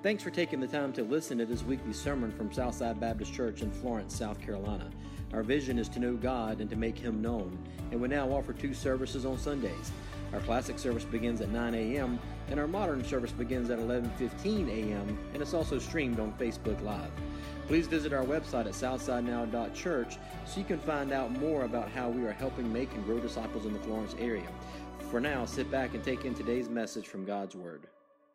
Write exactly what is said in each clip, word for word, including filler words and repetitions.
Thanks for taking the time to listen to this weekly sermon from Southside Baptist Church in Florence, South Carolina. Our vision is to know God and to make Him known, and we now offer two services on Sundays. Our classic service begins at nine a.m., and our modern service begins at eleven fifteen a.m., and it's also streamed on Facebook Live. Please visit our website at southside now dot church so you can find out more about how we are helping make and grow disciples in the Florence area. For now, sit back and take in today's message from God's Word.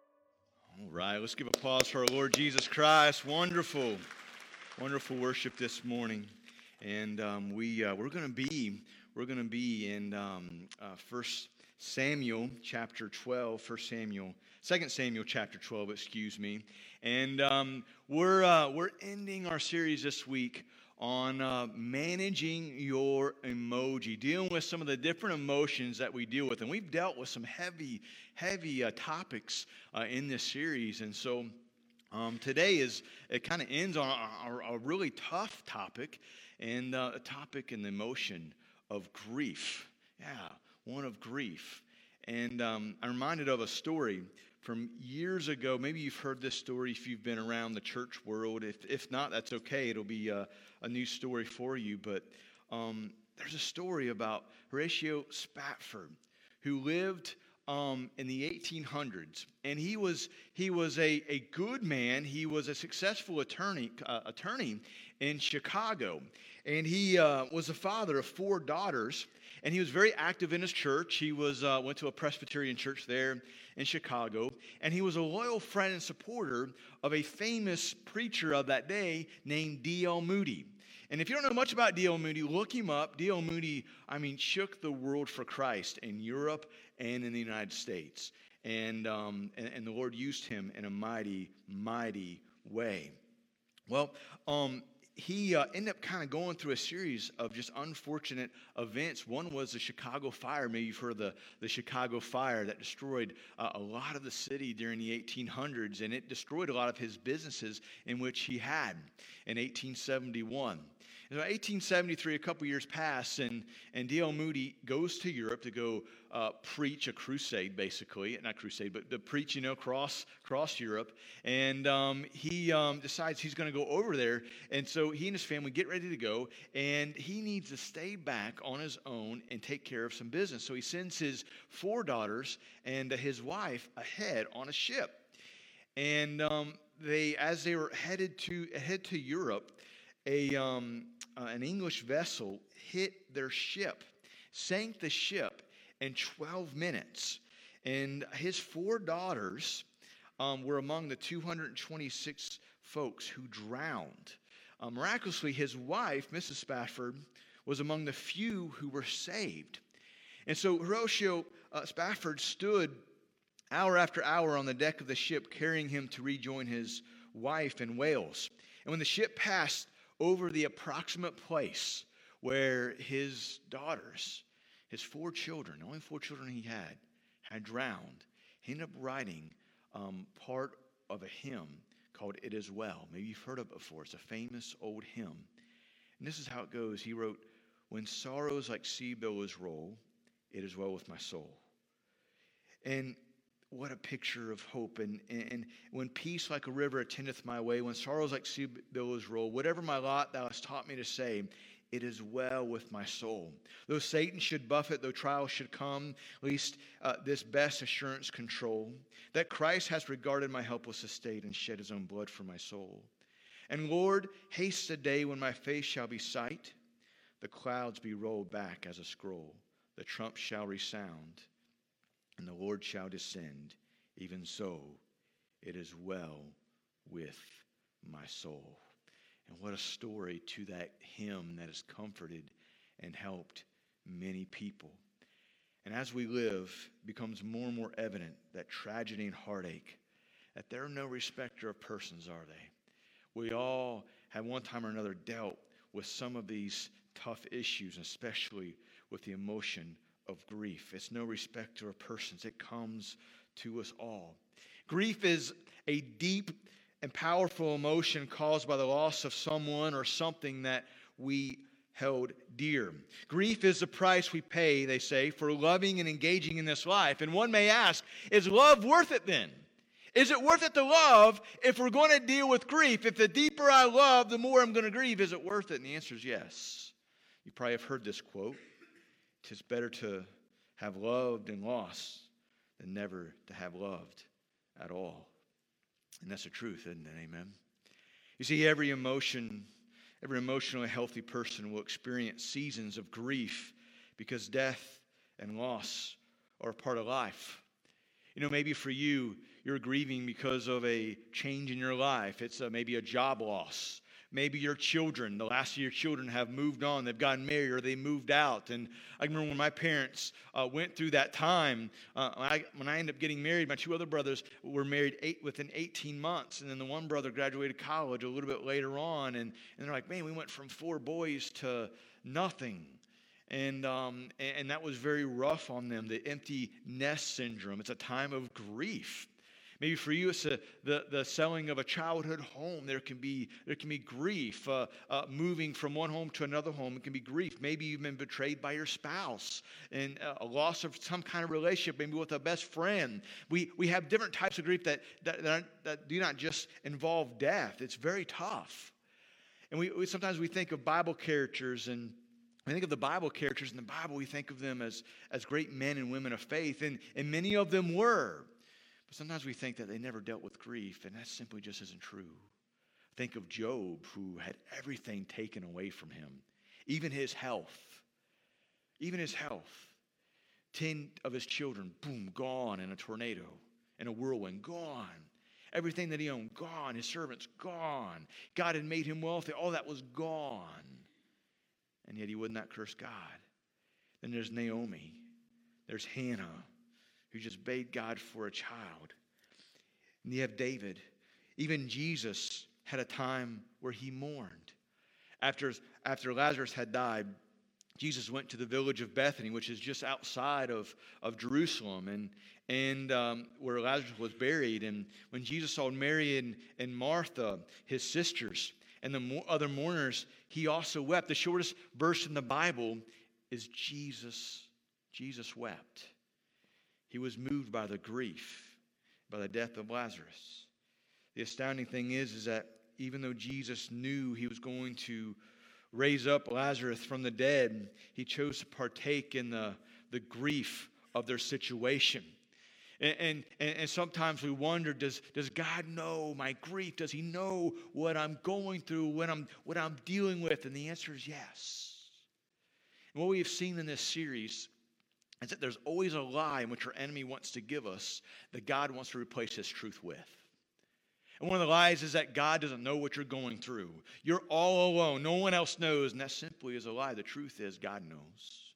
All right, let's give applause for our Lord Jesus Christ. Wonderful, wonderful worship this morning, and um, we uh, we're going to be we're going to be in um, uh, First Samuel chapter twelve, First Samuel, Second Samuel chapter twelve, excuse me, and um, we're uh, we're ending our series this week on uh, managing your emoji, dealing with some of the different emotions that we deal with. And we've dealt with some heavy, heavy uh, topics uh, in this series. And so um, today is, it kind of ends on a, a, a really tough topic, and uh, a topic and the emotion of grief. Yeah, one of grief. And um, I'm reminded of a story from years ago. Maybe you've heard this story if you've been around the church world. If if not, that's okay. It'll be a, a new story for you. But um, there's a story about Horatio Spafford, who lived um, in the eighteen hundreds, and he was he was a, a good man. He was a successful attorney uh, attorney in Chicago, and he uh, was the father of four daughters. And he was very active in his church. He was uh, went to a Presbyterian church there in Chicago. And he was a loyal friend and supporter of a famous preacher of that day named D L Moody. And if you don't know much about D L Moody, look him up. D L Moody, I mean, shook the world for Christ in Europe and in the United States. And, um, and, and the Lord used him in a mighty, mighty way. Well, um... He uh, ended up kind of going through a series of just unfortunate events. One was the Chicago fire. Maybe you've heard of the, the Chicago fire that destroyed uh, a lot of the city during the eighteen hundreds, and it destroyed a lot of his businesses in which he had in eighteen seventy-one. In eighteen seventy-three, a couple years pass, and, and D L Moody goes to Europe to go uh, preach a crusade, basically. Not crusade, but to preach, you know, across, across Europe. And um, he um, decides he's going to go over there. And so he and his family get ready to go, and he needs to stay back on his own and take care of some business. So he sends his four daughters and uh, his wife ahead on a ship. And um, they, as they were headed to head to Europe, a um, uh, an English vessel hit their ship, sank the ship in twelve minutes. And his four daughters um, were among the two hundred twenty-six folks who drowned. Uh, miraculously, his wife, Missus Spafford, was among the few who were saved. And so Horatio uh, Spafford stood hour after hour on the deck of the ship, carrying him to rejoin his wife in Wales. And when the ship passed over the approximate place where his daughters, his four children, the only four children he had, had drowned, he ended up writing um, part of a hymn called It Is Well. Maybe you've heard of it before. It's a famous old hymn. And this is how it goes. He wrote, "When sorrows like sea billows roll, it is well with my soul." And what a picture of hope. And, and when peace like a river attendeth my way, when sorrows like sea billows roll, whatever my lot thou hast taught me to say, it is well with my soul. Though Satan should buffet, though trials should come, least uh, this best assurance control, that Christ has regarded my helpless estate and shed his own blood for my soul. And Lord, haste the day when my face shall be sight, the clouds be rolled back as a scroll, the trump shall resound, and the Lord shall descend. Even so, it is well with my soul. And what a story to that hymn that has comforted and helped many people. And as we live, it becomes more and more evident that tragedy and heartache, that they're no respecter of persons, are they? We all have one time or another dealt with some of these tough issues, especially with the emotion of grief. It's no respecter of persons. It comes to us all. Grief is a deep and powerful emotion caused by the loss of someone or something that we held dear. Grief is the price we pay, they say, for loving and engaging in this life. And one may ask, is love worth it then? Is it worth it to love if we're going to deal with grief? If the deeper I love, the more I'm going to grieve, is it worth it? And the answer is yes. You probably have heard this quote. It's better to have loved and lost than never to have loved at all. And that's the truth, isn't it? Amen. You see, every emotion, every emotionally healthy person will experience seasons of grief because death and loss are a part of life. You know, maybe for you, you're grieving because of a change in your life. It's a, maybe a job loss. Maybe your children, the last of your children have moved on. They've gotten married or they moved out. And I remember when my parents uh, went through that time, uh, when, I, when I ended up getting married, my two other brothers were married eight, within eighteen months. And then the one brother graduated college a little bit later on. And, and they're like, man, we went from four boys to nothing. And, um, and, and that was very rough on them, the empty nest syndrome. It's a time of grief. Maybe for you, it's a, the, the selling of a childhood home. There can be, there can be grief. Uh, uh, moving from one home to another home, it can be grief. Maybe you've been betrayed by your spouse and uh, a loss of some kind of relationship, maybe with a best friend. We, we have different types of grief that, that, that, that do not just involve death. It's very tough. And we, we sometimes we think of Bible characters, and we think of the Bible characters in the Bible, we think of them as, as great men and women of faith, and, and many of them were. But sometimes we think that they never dealt with grief, and that simply just isn't true. Think of Job, who had everything taken away from him, even his health. Even his health. Ten of his children, boom, gone in a tornado, in a whirlwind, gone. Everything that he owned, gone. His servants, gone. God had made him wealthy. All that was gone. And yet he would not curse God. Then there's Naomi. There's Hannah, who just begged God for a child. And you have David. Even Jesus had a time where he mourned. After, after Lazarus had died, Jesus went to the village of Bethany, which is just outside of, of Jerusalem, and, and um, where Lazarus was buried. And when Jesus saw Mary and, and Martha, his sisters, and the mo- other mourners, he also wept. The shortest verse in the Bible is Jesus. Jesus wept. He was moved by the grief, by the death of Lazarus. The astounding thing is, is that even though Jesus knew he was going to raise up Lazarus from the dead, he chose to partake in the, the grief of their situation. And, and, and sometimes we wonder, does, does God know my grief? Does he know what I'm going through, what I'm, what I'm dealing with? And the answer is yes. And what we have seen in this series is that there's always a lie in which our enemy wants to give us that God wants to replace his truth with. And one of the lies is that God doesn't know what you're going through. You're all alone. No one else knows. And that simply is a lie. The truth is God knows.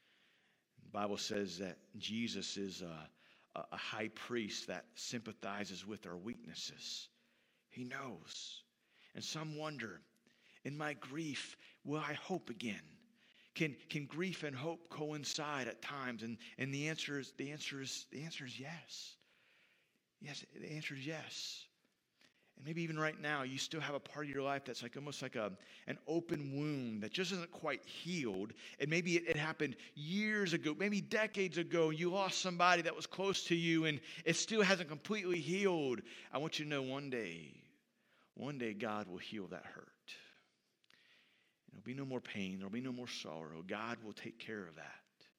The Bible says that Jesus is a, a high priest that sympathizes with our weaknesses. He knows. And some wonder, in my grief, will I hope again? Can, can grief and hope coincide at times? And, and the answer is the answer is the answer is yes. Yes, the answer is yes. And maybe even right now, you still have a part of your life that's like almost like a, an open wound that just isn't quite healed. And maybe it, it happened years ago, maybe decades ago. You lost somebody that was close to you, and it still hasn't completely healed. I want you to know one day, one day God will heal that hurt. There'll be no more pain. There'll be no more sorrow. God will take care of that.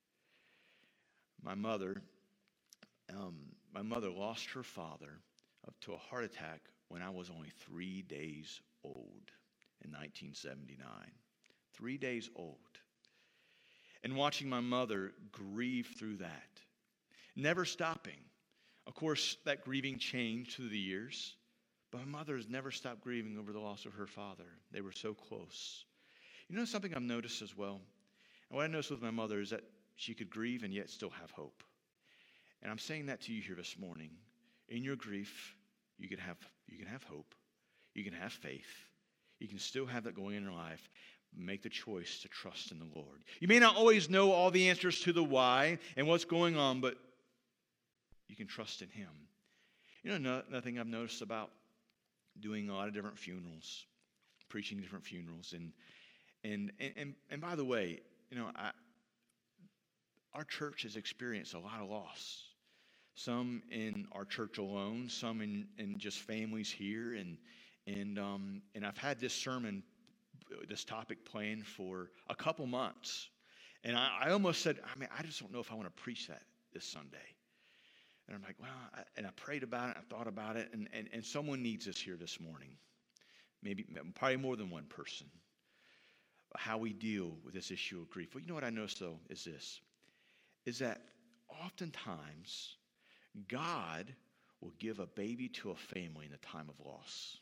My mother, um, my mother lost her father to a heart attack when I was only three days old in nineteen seventy-nine. Three days old. And watching my mother grieve through that. Never stopping. Of course, that grieving changed through the years. But my mother has never stopped grieving over the loss of her father. They were so close. You know something I've noticed as well? And what I noticed with my mother is that she could grieve and yet still have hope. And I'm saying that to you here this morning. In your grief, you can have you can have hope. You can have faith. You can still have that going in your life. Make the choice to trust in the Lord. You may not always know all the answers to the why and what's going on, but you can trust in him. You know, no, nothing I've noticed about doing a lot of different funerals, preaching different funerals, and And, and and by the way, you know, I, our church has experienced a lot of loss. some in our church alone, some in, in just families here. And and um, and I've had this sermon, this topic planned for a couple months. And I, I almost said, I mean, I just don't know if I want to preach that this Sunday. And I'm like, well, I, and I prayed about it, I thought about it, and, and, and someone needs us here this morning. Maybe, probably more than one person. How we deal with this issue of grief. Well, you know what I noticed, though, is this, is that oftentimes God will give a baby to a family in the time of loss.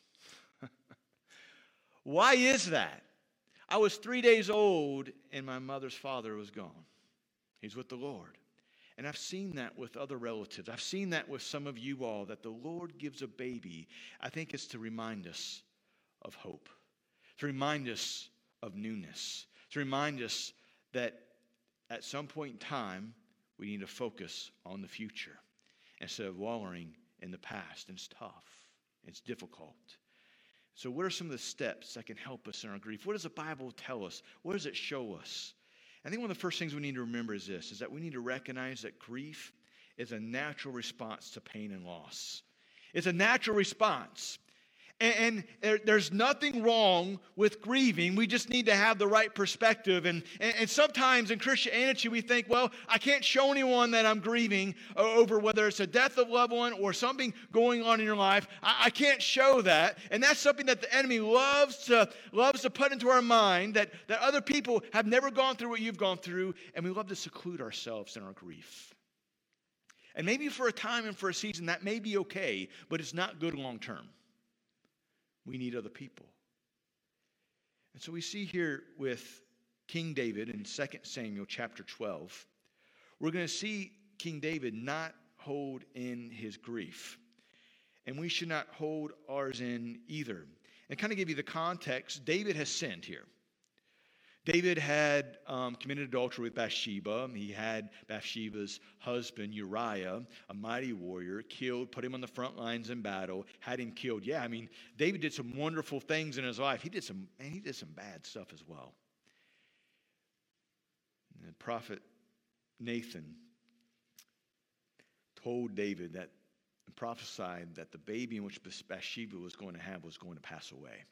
Why is that? I was three days old, and my mother's father was gone. He's with the Lord. And I've seen that with other relatives. I've seen that with some of you all, that the Lord gives a baby. I think it's to remind us of hope, to remind us of newness, to remind us that at some point in time, we need to focus on the future instead of wallowing in the past. And it's tough. It's difficult. So what are some of the steps that can help us in our grief? What does the Bible tell us? What does it show us? I think one of the first things we need to remember is this, is that we need to recognize that grief is a natural response to pain and loss. It's a natural response. And, and there, there's nothing wrong with grieving. We just need to have the right perspective. And, and, and sometimes in Christianity we think, well, I can't show anyone that I'm grieving over whether it's a death of a loved one or something going on in your life. I, I can't show that. And that's something that the enemy loves to, loves to put into our mind, that, that other people have never gone through what you've gone through. And we love to seclude ourselves in our grief. And maybe for a time and for a season that may be okay, but it's not good long term. We need other people. And so we see here with King David in Second Samuel chapter twelve, we're going to see King David not hold in his grief. And we should not hold ours in either. And kind of give you the context, David has sinned here. David had um, committed adultery with Bathsheba. He had Bathsheba's husband, Uriah, a mighty warrior, killed, put him on the front lines in battle, had him killed. Yeah, I mean, David did some wonderful things in his life. He did some, man, he did some bad stuff as well. And the prophet Nathan told David that, and prophesied that the baby in which Bathsheba was going to have was going to pass away.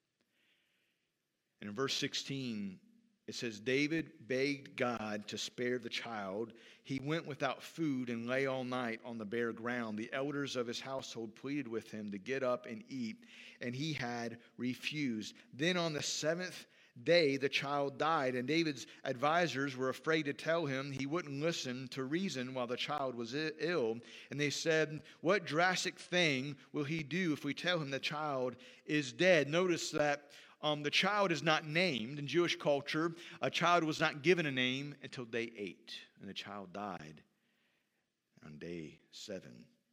And in verse sixteen, it says, David begged God to spare the child. He went without food and lay all night on the bare ground. The elders of his household pleaded with him to get up and eat, and he had refused. Then on the seventh day, the child died, and David's advisors were afraid to tell him. He wouldn't listen to reason while the child was ill. And they said, what drastic thing will he do if we tell him the child is dead? Notice that Um, the child is not named. In Jewish culture, a child was not given a name until day eight, and the child died on day seven.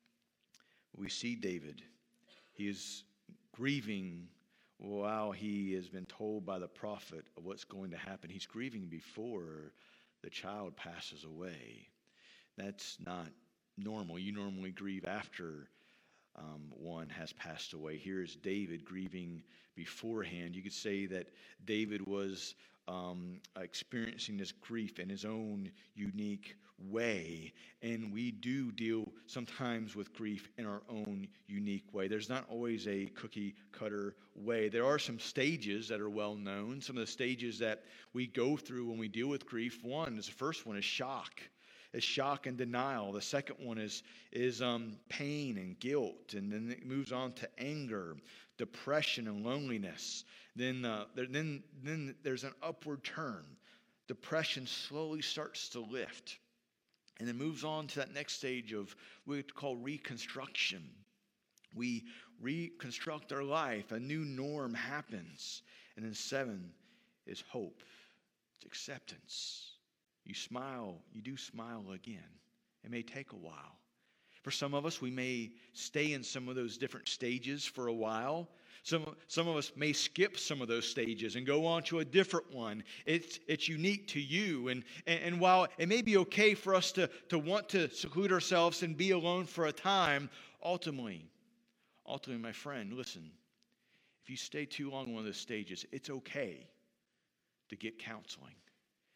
We see David. He is grieving while he has been told by the prophet of what's going to happen. He's grieving before the child passes away. That's not normal. You normally grieve after Um, one has passed away. Here is David grieving beforehand. You could say that David was um, experiencing this grief in his own unique way. And we do deal sometimes with grief in our own unique way. There's not always a cookie cutter way. There are some stages that are well known. Some of the stages that we go through when we deal with grief. One is the first one is shock. Is shock and denial. The second one is, is um, pain and guilt. And then it moves on to anger, depression, and loneliness. Then, uh, there, then, then there's an upward turn. Depression slowly starts to lift. And then moves on to that next stage of what we call reconstruction. We reconstruct our life. A new norm happens. And then seven is hope. It's acceptance. You smile, you do smile again. It may take a while. For some of us, we may stay in some of those different stages for a while. Some, some of us may skip some of those stages and go on to a different one. It's, it's unique to you. And, and, and while it may be okay for us to, to want to seclude ourselves and be alone for a time, ultimately, ultimately, my friend, listen, if you stay too long in one of those stages, it's okay to get counseling.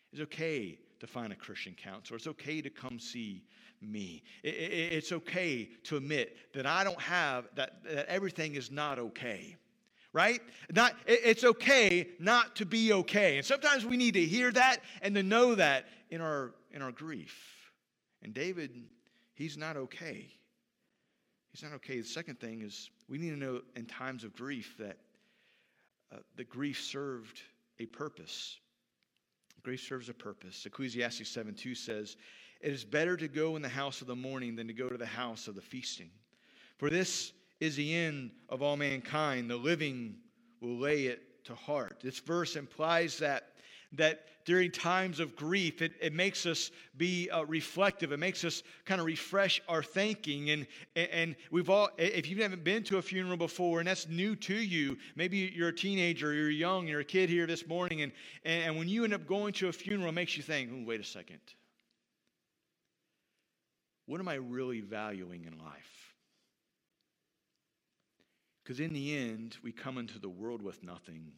It's okay to find a Christian counselor. It's okay to come see me. It, it, it's okay to admit that I don't have, that, that everything is not okay. Right? Not, it, it's okay not to be okay. And sometimes we need to hear that and to know that in our, in our grief. And David, he's not okay. He's not okay. The second thing is we need to know in times of grief that uh, the grief served a purpose. Grief serves a purpose. Ecclesiastes seven two says, "It is better to go in the house of the mourning than to go to the house of the feasting. For this is the end of all mankind. The living will lay it to heart." This verse implies that, that during times of grief, it, it makes us be uh, reflective. It makes us kind of refresh our thinking. And, and we've all, if you haven't been to a funeral before and that's new to you, maybe you're a teenager, you're young, you're a kid here this morning, and, and when you end up going to a funeral, it makes you think, oh, wait a second. What am I really valuing in life? Because in the end, we come into the world with nothing.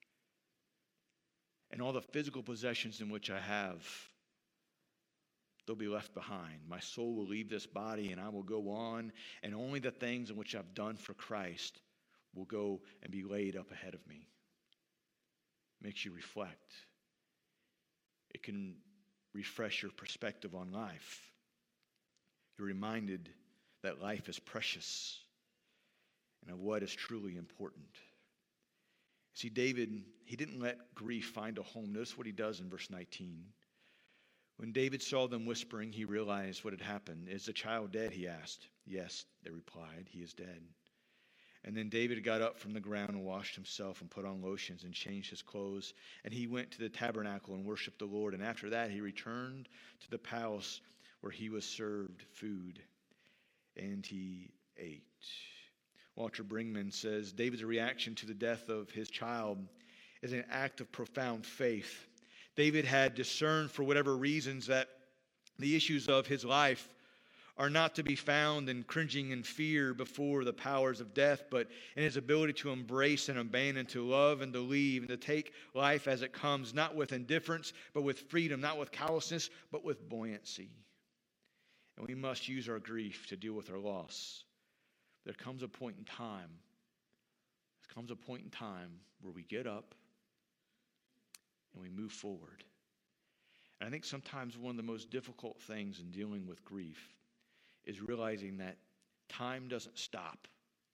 And all the physical possessions in which I have, they'll be left behind. My soul will leave this body and I will go on. And only the things in which I've done for Christ will go and be laid up ahead of me. It makes you reflect. It can refresh your perspective on life. You're reminded that life is precious and of what is truly important. See, David, he didn't let grief find a home. Notice what he does in verse nineteen. When David saw them whispering, he realized what had happened. "Is the child dead?" he asked. "Yes," they replied, "he is dead." And then David got up from the ground and washed himself and put on lotions and changed his clothes. And he went to the tabernacle and worshiped the Lord. And after that, he returned to the palace where he was served food, and he ate. Walter Brinkman says, David's reaction to the death of his child is an act of profound faith. David had discerned for whatever reasons that the issues of his life are not to be found in cringing in fear before the powers of death, but in his ability to embrace and abandon, to love and to leave, and to take life as it comes, not with indifference, but with freedom, not with callousness, but with buoyancy. And we must use our grief to deal with our loss. There comes a point in time, there comes a point in time where we get up and we move forward. And I think sometimes one of the most difficult things in dealing with grief is realizing that time doesn't stop,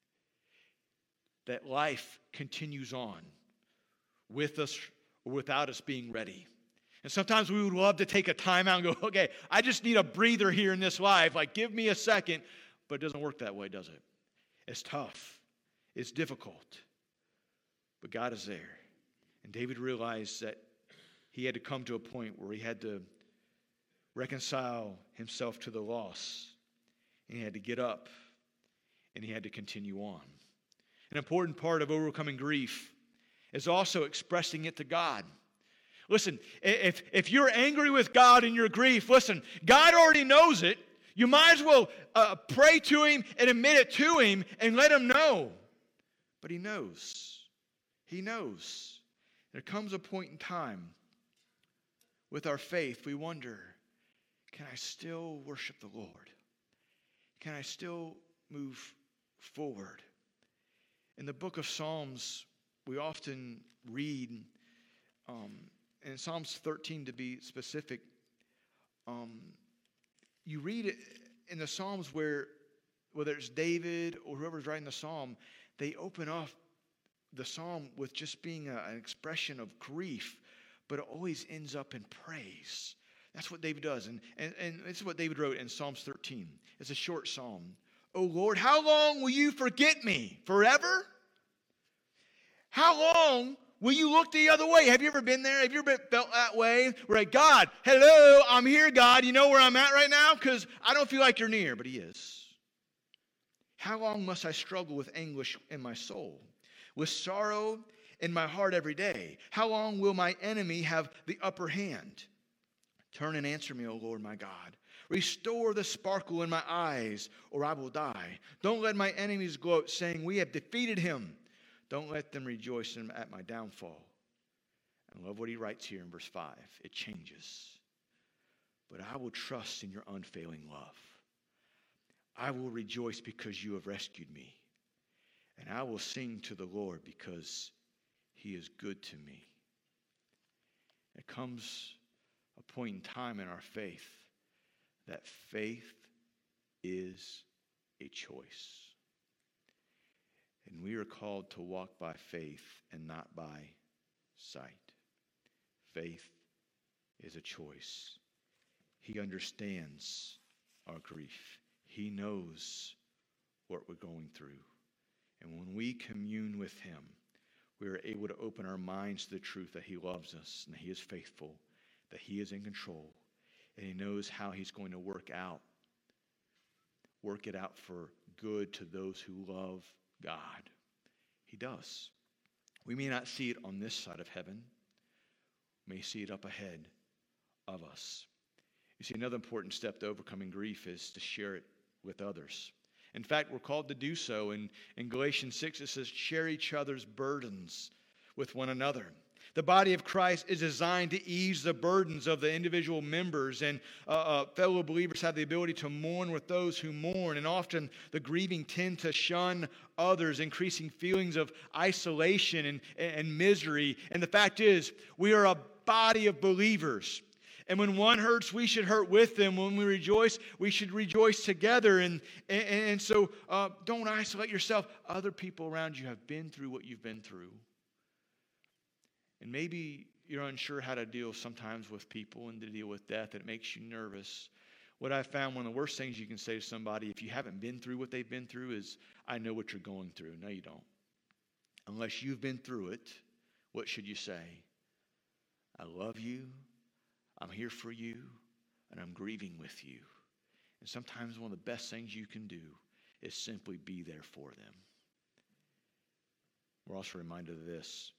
that life continues on with us or without us being ready. And sometimes we would love to take a time out and go, okay, I just need a breather here in this life. Like, give me a second. But it doesn't work that way, does it? It's tough. It's difficult. But God is there. And David realized that he had to come to a point where he had to reconcile himself to the loss. And he had to get up. And he had to continue on. An important part of overcoming grief is also expressing it to God. Listen, if, if you're angry with God in your grief, listen, God already knows it. You might as well uh, pray to Him and admit it to Him and let Him know. But He knows. He knows. There comes a point in time with our faith, we wonder, can I still worship the Lord? Can I still move forward? In the book of Psalms, we often read, um, in Psalms thirteen to be specific, um, you read it in the Psalms where, whether it's David or whoever's writing the Psalm, they open up the Psalm with just being a, an expression of grief, but it always ends up in praise. That's what David does. And, and, and this is what David wrote in Psalms thirteen. It's a short psalm. "O Lord, how long will you forget me? Forever? How long will you look the other way?" Have you ever been there? Have you ever felt that way? Where like, God, hello, I'm here, God. You know where I'm at right now? Because I don't feel like you're near, but He is. "How long must I struggle with anguish in my soul, with sorrow in my heart every day? How long will my enemy have the upper hand? Turn and answer me, O Lord my God. Restore the sparkle in my eyes, or I will die. Don't let my enemies gloat, saying, we have defeated him. Don't let them rejoice at my downfall. I love what he writes here in verse five. It changes. But I will trust in your unfailing love. I will rejoice because you have rescued me. And I will sing to the Lord because he is good to me. It comes a point in time in our faith that faith is a choice. And we are called to walk by faith and not by sight. Faith is a choice. He understands our grief. He knows what we're going through. And when we commune with him, we are able to open our minds to the truth that he loves us and that he is faithful, that he is in control, and he knows how he's going to work out, work it out for good to those who love God. He does. We may not see it on this side of heaven. We may see it up ahead of us. You see, another important step to overcoming grief is to share it with others. In fact, we're called to do so. In, in Galatians six, it says, share each other's burdens with one another. The body of Christ is designed to ease the burdens of the individual members, and uh, uh, fellow believers have the ability to mourn with those who mourn, and often the grieving tend to shun others, increasing feelings of isolation and, and misery. And the fact is, we are a body of believers. And when one hurts, we should hurt with them. When we rejoice, we should rejoice together. And, and, and so uh, don't isolate yourself. Other people around you have been through what you've been through. And maybe you're unsure how to deal sometimes with people and to deal with death. It makes you nervous. What I found, one of the worst things you can say to somebody, if you haven't been through what they've been through, is, I know what you're going through. No, you don't. Unless you've been through it, what should you say? I love you. I'm here for you, and I'm grieving with you. And sometimes one of the best things you can do is simply be there for them. We're also reminded of this,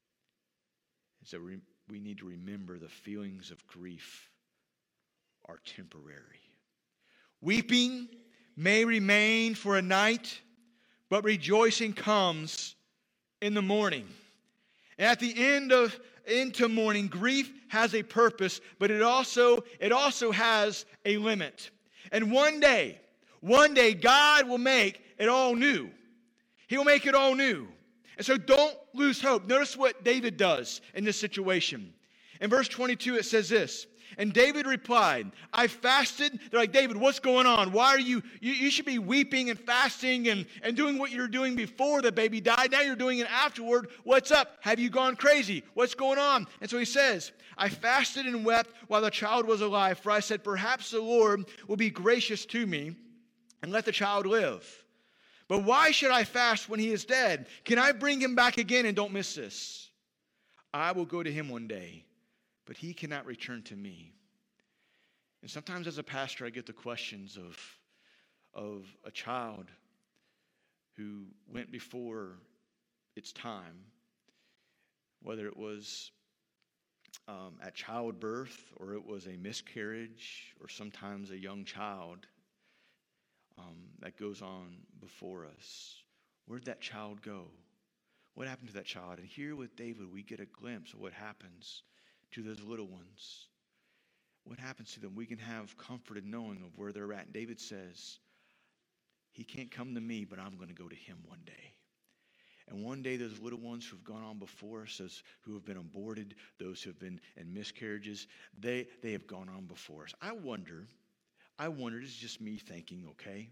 is that we, we need to remember the feelings of grief are temporary. Weeping may remain for a night, but rejoicing comes in the morning. And at the end of into morning, grief has a purpose, but it also, it also has a limit. And one day, one day, God will make it all new. He will make it all new. And so don't lose hope. Notice what David does in this situation. In verse twenty-two, it says this, and David replied, I fasted. They're like, David, what's going on? Why are you, you, you should be weeping and fasting and, and doing what you were doing before the baby died. Now you're doing it afterward. What's up? Have you gone crazy? What's going on? And so he says, I fasted and wept while the child was alive, for I said, perhaps the Lord will be gracious to me and let the child live. But why should I fast when he is dead? Can I bring him back again? And don't miss this. I will go to him one day, but he cannot return to me. And sometimes as a pastor, I get the questions of, of a child who went before its time, whether it was um, at childbirth or it was a miscarriage or sometimes a young child um, that goes on before us. Where'd that child go? What happened to that child? And here with David, we get a glimpse of what happens to those little ones. What happens to them? We can have comfort in knowing of where they're at. And David says, he can't come to me, but I'm going to go to him one day. And one day those little ones who have gone on before us, those who have been aborted, those who have been in miscarriages, they, they have gone on before us. I wonder, I wonder, this is just me thinking, okay?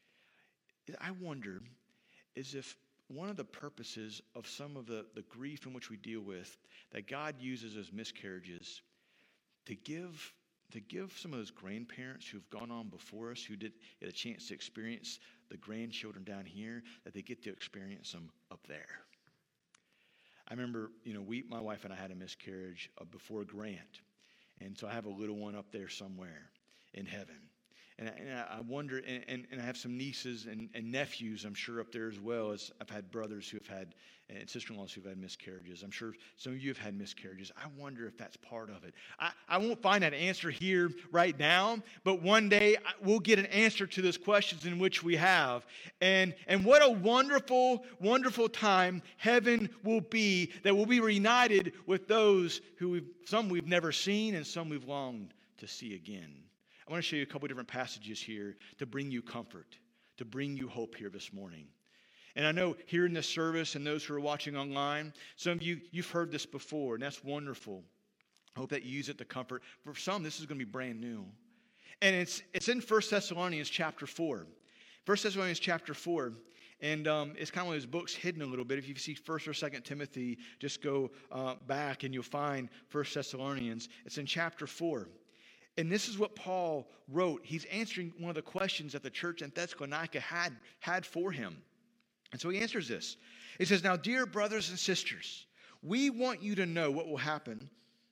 I wonder is if one of the purposes of some of the, the grief in which we deal with that God uses as miscarriages to give to give some of those grandparents who've gone on before us, who did get a chance to experience the grandchildren down here, that they get to experience them up there. I remember, you know, we, my wife and I had a miscarriage before Grant, and so I have a little one up there somewhere in heaven. And I, and I wonder, and, and, and I have some nieces and, and nephews, I'm sure, up there as well, as I've had brothers who have had, and sister-in-laws who have had miscarriages. I'm sure some of you have had miscarriages. I wonder if that's part of it. I, I won't find that answer here right now, but one day we'll get an answer to those questions in which we have. And, and what a wonderful, wonderful time heaven will be, that we'll be reunited with those who we've, some we've never seen and some we've longed to see again. I want to show you a couple different passages here to bring you comfort, to bring you hope here this morning. And I know here in this service and those who are watching online, some of you, you've heard this before, and that's wonderful. I hope that you use it to comfort. For some, this is going to be brand new. And it's it's in First Thessalonians chapter four. First Thessalonians chapter four. And um, it's kind of one of those books hidden a little bit. If you see First or Second Timothy, just go uh, back and you'll find First Thessalonians. It's in chapter four. And this is what Paul wrote. He's answering one of the questions that the church in Thessalonica had, had for him. And so he answers this. He says, "Now, dear brothers and sisters, we want you to know what will happen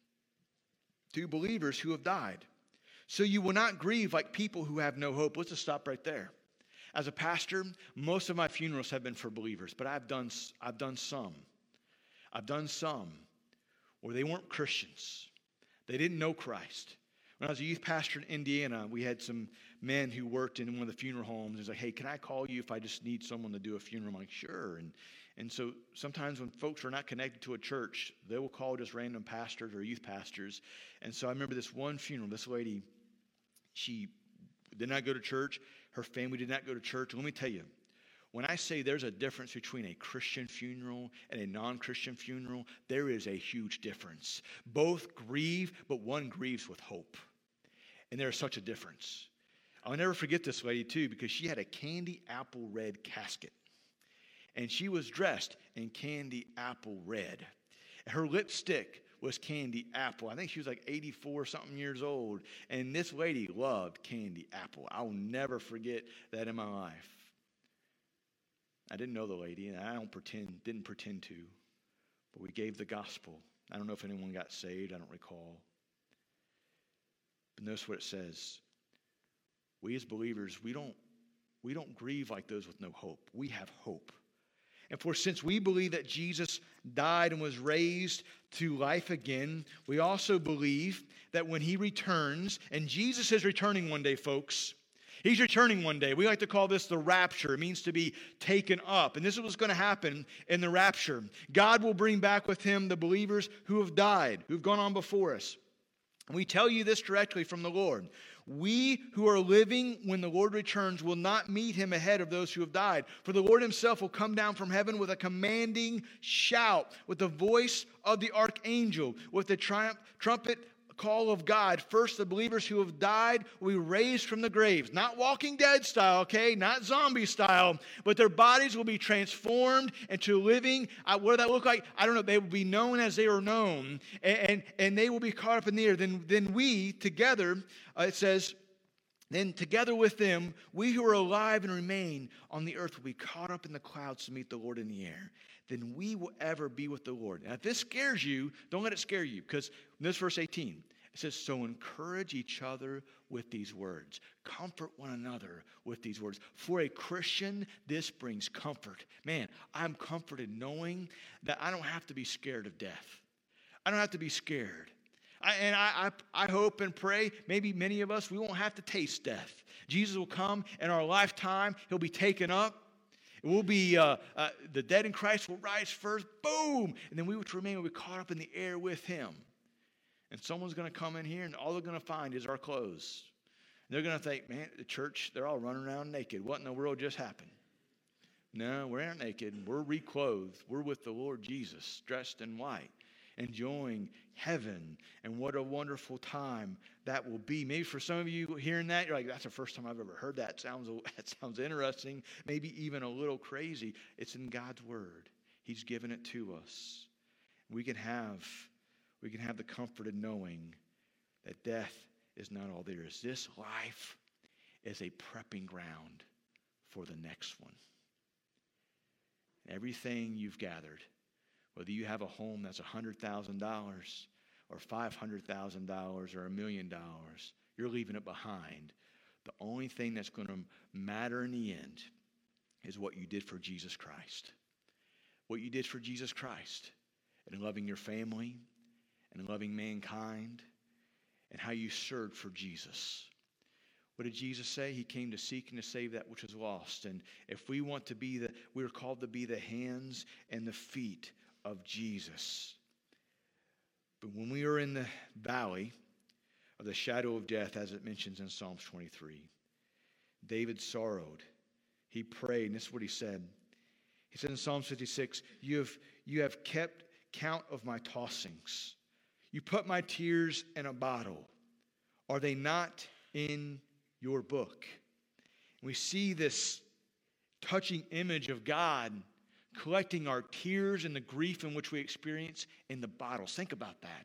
to believers who have died. So you will not grieve like people who have no hope." Let's just stop right there. As a pastor, most of my funerals have been for believers, but I've done, I've done some. I've done some where they weren't Christians. They didn't know Christ. When I was a youth pastor in Indiana, we had some men who worked in one of the funeral homes. He was like, "Hey, can I call you if I just need someone to do a funeral?" I'm like, "Sure." And and so sometimes when folks are not connected to a church, they will call just random pastors or youth pastors. And so I remember this one funeral. This lady, she did not go to church. Her family did not go to church. Let me tell you, when I say there's a difference between a Christian funeral and a non-Christian funeral, there is a huge difference. Both grieve, but one grieves with hope. And there is such a difference. I'll never forget this lady, too, because she had a candy apple red casket. And she was dressed in candy apple red. Her lipstick was candy apple. I think she was like eighty-four something years old. And this lady loved candy apple. I will never forget that in my life. I didn't know the lady, and I don't pretend, didn't pretend to. But we gave the gospel. I don't know if anyone got saved. I don't recall. But notice what it says. We as believers, we don't, we don't grieve like those with no hope. We have hope. And for since we believe that Jesus died and was raised to life again, we also believe that when he returns, and Jesus is returning one day, folks. He's returning one day. We like to call this the rapture. It means to be taken up. And this is what's going to happen in the rapture. God will bring back with him the believers who have died, who've gone on before us. And we tell you this directly from the Lord. We who are living when the Lord returns will not meet him ahead of those who have died. For the Lord himself will come down from heaven with a commanding shout, with the voice of the archangel, with the triumph, trumpet call of God. First, the believers who have died will be raised from the graves. Not Walking Dead style, okay? Not zombie style. But their bodies will be transformed into living. Uh, what does that look like? I don't know. They will be known as they are known. And, and, and they will be caught up in the air. Then, then we together, uh, it says, then together with them, we who are alive and remain on the earth will be caught up in the clouds to meet the Lord in the air. Then we will ever be with the Lord. Now, if this scares you, don't let it scare you. Because in this verse eighteen, it says, so encourage each other with these words. Comfort one another with these words. For a Christian, this brings comfort. Man, I'm comforted knowing that I don't have to be scared of death. I don't have to be scared. I, and I, I, I hope and pray, maybe many of us, we won't have to taste death. Jesus will come in our lifetime. He'll be taken up. It will be, uh, uh, the dead in Christ will rise first. Boom! And then we will remain, will be caught up in the air with him. And someone's going to come in here, and all they're going to find is our clothes. And they're going to think, man, the church, they're all running around naked. What in the world just happened? No, we aren't naked. We're reclothed. We're with the Lord Jesus, dressed in white, enjoying heaven. And what a wonderful time that will be. Maybe for some of you hearing that, you're like, that's the first time I've ever heard that. Sounds, that sounds interesting, maybe even a little crazy. It's in God's word. He's given it to us. We can have, we can have the comfort of knowing that death is not all there is. This life is a prepping ground for the next one. Everything you've gathered, whether you have a home that's one hundred thousand dollars or five hundred thousand dollars or a million dollars, you're leaving it behind. The only thing that's going to matter in the end is what you did for Jesus Christ. What you did for Jesus Christ in loving your family and loving mankind and how you served for Jesus. What did Jesus say? He came to seek and to save that which was lost. And if we want to be the, we are called to be the hands and the feet of Jesus. But when we are in the valley of the shadow of death, as it mentions in Psalms twenty-three, David sorrowed. He prayed, and this is what he said. He said in Psalms fifty-six, you have, you have kept count of my tossings. You put my tears in a bottle. Are they not in your book? And we see this touching image of God collecting our tears and the grief in which we experience in the bottles. Think about that.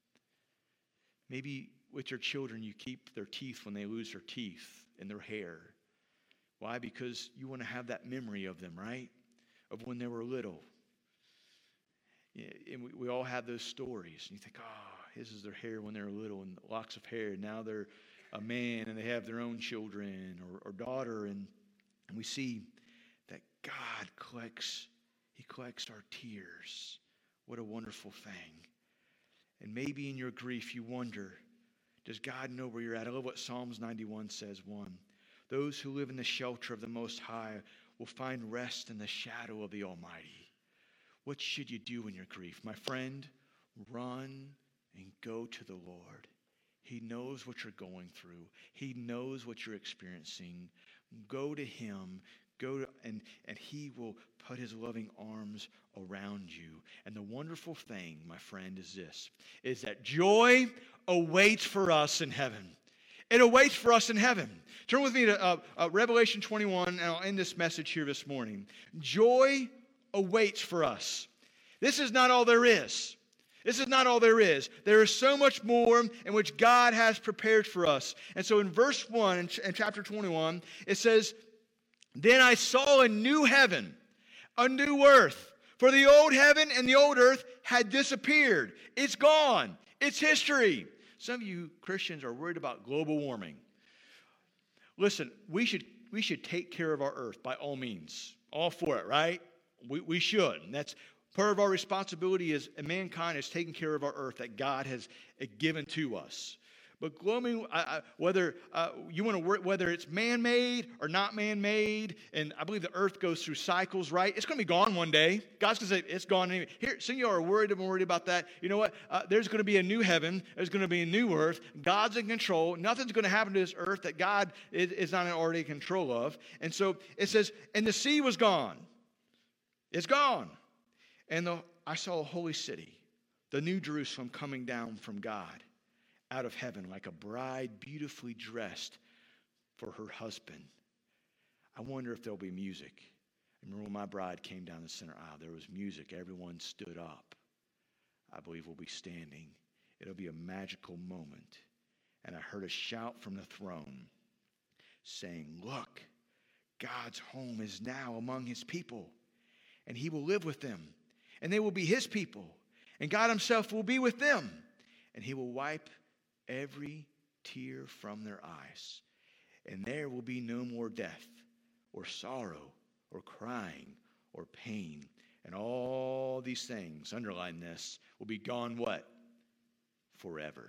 Maybe with your children, you keep their teeth when they lose their teeth and their hair. Why? Because you want to have that memory of them, right? Of when they were little. And we, we all have those stories. And you think, oh, this is their hair when they were little and locks of hair. Now they're a man and they have their own children or, or daughter. And, and we see that God collects, He collects our tears. What a wonderful thing. And maybe in your grief you wonder, does God know where you're at? I love what Psalms ninety-one says. One, those who live in the shelter of the Most High will find rest in the shadow of the Almighty. What should you do in your grief? My friend, run and go to the Lord. He knows what you're going through. He knows what you're experiencing. Go to Him. Go to, and, and He will put His loving arms around you. And the wonderful thing, my friend, is this, is that joy awaits for us in heaven. It awaits for us in heaven. Turn with me to uh, uh, Revelation twenty-one, and I'll end this message here this morning. Joy awaits for us. This is not all there is. This is not all there is. There is so much more in which God has prepared for us. And so in verse one, in, ch- in chapter twenty-one, it says, then I saw a new heaven, a new earth. For the old heaven and the old earth had disappeared. It's gone. It's history. Some of you Christians are worried about global warming. Listen, we should, we should take care of our earth by all means. All for it, right? We, we should. And that's part of our responsibility as mankind is taking care of our earth that God has given to us. But global, uh, uh, whether uh, you want to work, whether it's man-made or not man-made, and I believe the earth goes through cycles, right? It's going to be gone one day. God's going to say it's gone anyway. Here, some of you are worried and worried about that. You know what? Uh, there's going to be a new heaven. There's going to be a new earth. God's in control. Nothing's going to happen to this earth that God is, is not already in control of. And so it says, and the sea was gone. It's gone. And the, I saw a holy city, the new Jerusalem, coming down from God, out of heaven like a bride beautifully dressed for her husband. I wonder if there'll be music. I remember when my bride came down the center aisle, there was music. Everyone stood up. I believe we'll be standing. It'll be a magical moment. And I heard a shout from the throne saying, look, God's home is now among His people, and He will live with them, and they will be His people, and God Himself will be with them, and He will wipe every tear from their eyes. And there will be no more death or sorrow or crying or pain. And all these things, underline this, will be gone what? Forever.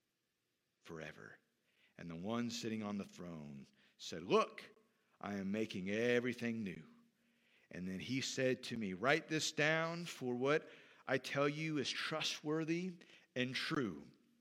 Forever. And the one sitting on the throne said, look, I am making everything new. And then He said to me, write this down, for what I tell you is trustworthy and true.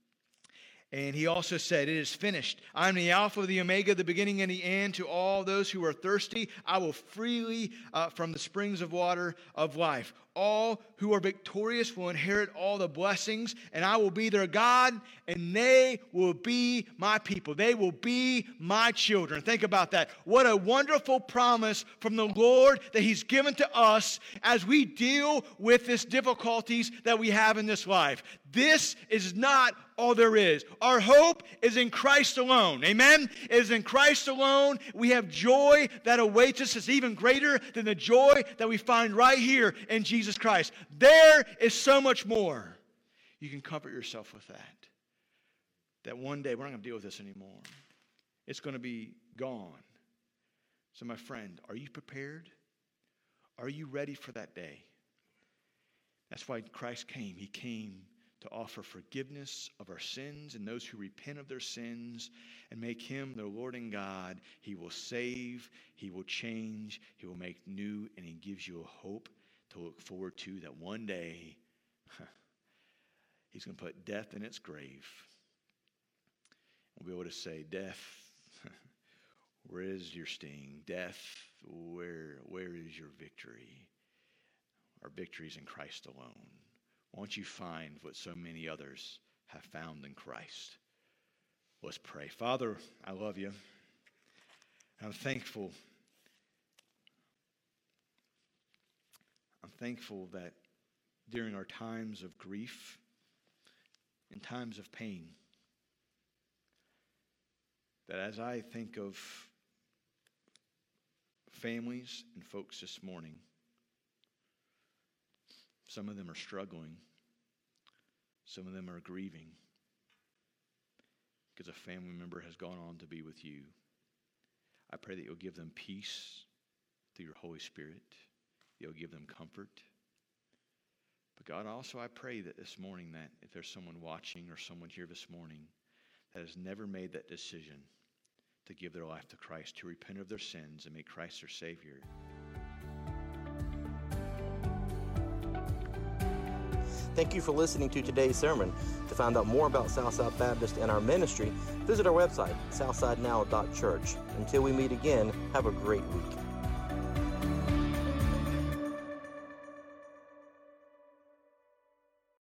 And He also said, it is finished. I am the Alpha, the Omega, the beginning and the end. To all those who are thirsty, I will freely uh, from the springs of water of life. All who are victorious will inherit all the blessings, and I will be their God, and they will be my people. They will be my children. Think about that. What a wonderful promise from the Lord that He's given to us as we deal with these difficulties that we have in this life. This is not all there is. Our hope is in Christ alone. Amen? It is in Christ alone. We have joy that awaits us. It's even greater than the joy that we find right here in Jesus Christ. There is so much more. You can comfort yourself with that. That one day we're not going to deal with this anymore. It's going to be gone. So my friend, are you prepared? Are you ready for that day? That's why Christ came. He came to offer forgiveness of our sins, and those who repent of their sins and make him their Lord and God, he will save, he will change, he will make new, and he gives you a hope to look forward to, that one day he's going to put death in its grave. We'll be able to say, death, where is your sting? Death, where, where is your victory? Our victory is in Christ alone. Won't you find what so many others have found in Christ? Let's pray. Father, I love you. I'm thankful. I'm thankful that during our times of grief and times of pain, that as I think of families and folks this morning, some of them are struggling. Some of them are grieving because a family member has gone on to be with you. I pray that you'll give them peace through your Holy Spirit. You'll give them comfort. But God, also I pray that this morning, that if there's someone watching or someone here this morning that has never made that decision to give their life to Christ, to repent of their sins and make Christ their Savior, thank you for listening to today's sermon. To find out more about Southside Baptist and our ministry, visit our website, southside now dot church. Until we meet again, have a great week.